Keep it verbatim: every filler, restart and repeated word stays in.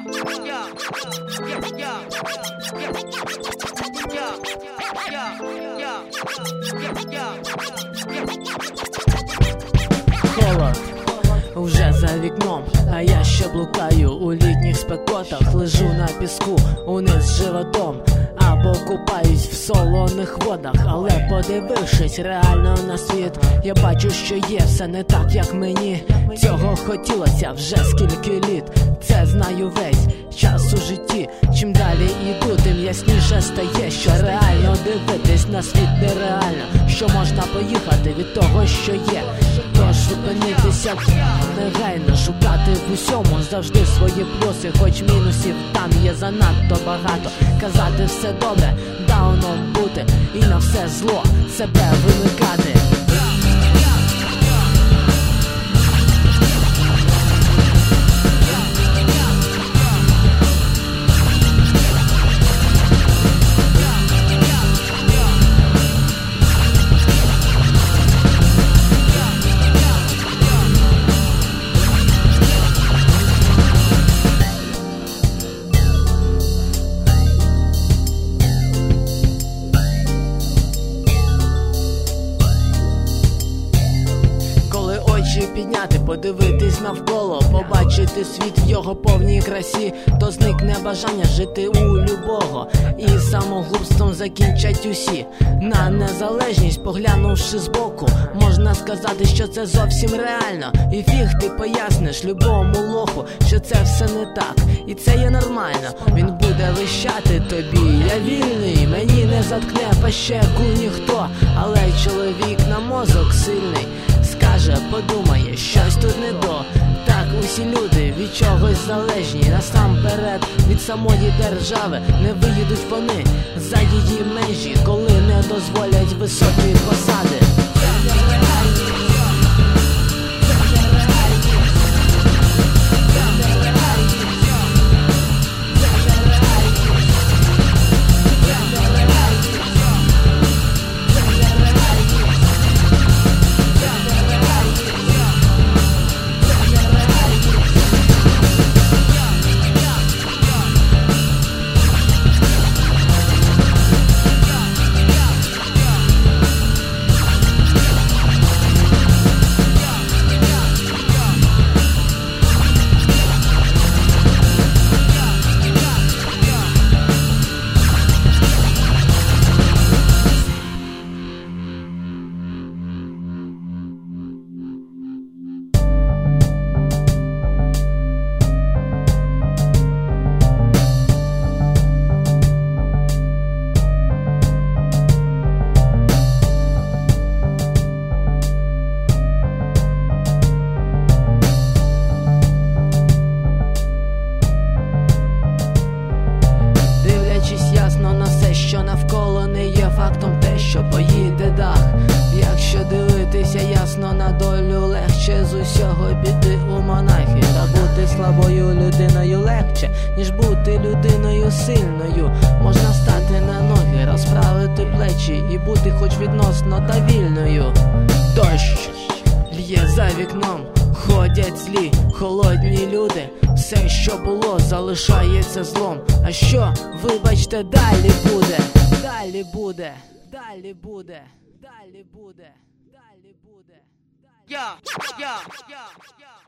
Холод уже за вікном, а я ще блукаю у літніх спекотах. Лежу на піску униз животом, або купаюсь в солоних водах. Але подивившись реально на світ, я бачу, що є все не так, як мені цього хотілося вже скільки літ. Це знаю весь час у житті. Чим далі іду, тим ясніше стає, що реально дивитись на світ нереально, що можна поїхати від того, що є. Тож зупинитися негайно, шукати в усьому завжди свої плюси, хоч мінусів там є занадто багато. Казати все добре, дауном бути і на все зло себе вимикати. Підняти, подивитись навколо, побачити світ в його повній красі, то зникне бажання жити у любого, і самогубством закінчать усі. На незалежність, поглянувши збоку, можна сказати, що це зовсім реально. І фіг ти поясниш любому лоху, що це все не так, і це є нормально. Він буде вищати тобі: я вільний, мені не заткне пащеку ніхто. Але чоловік на мозок сильний скаже, подумає, щось тут не до. Так усі люди від чогось залежні, насамперед від самої держави. Не виїдуть вони за її межі, коли не дозволять високі посади. Що навколо не є фактом те, що поїде дах. Якщо дивитися ясно на долю, легче з усього піти у монахи. Та бути слабою людиною легче, ніж бути людиною сильною. Можна стати на ноги, розправити плечі і бути хоч відносно та вільною. Дощ лє за вікном, ходять злі, холодні люди. Все, що було, залишається злом. А що, вибачте, далі буде, далі буде, далі буде, далі буде, далі буде. Я, я, я, я.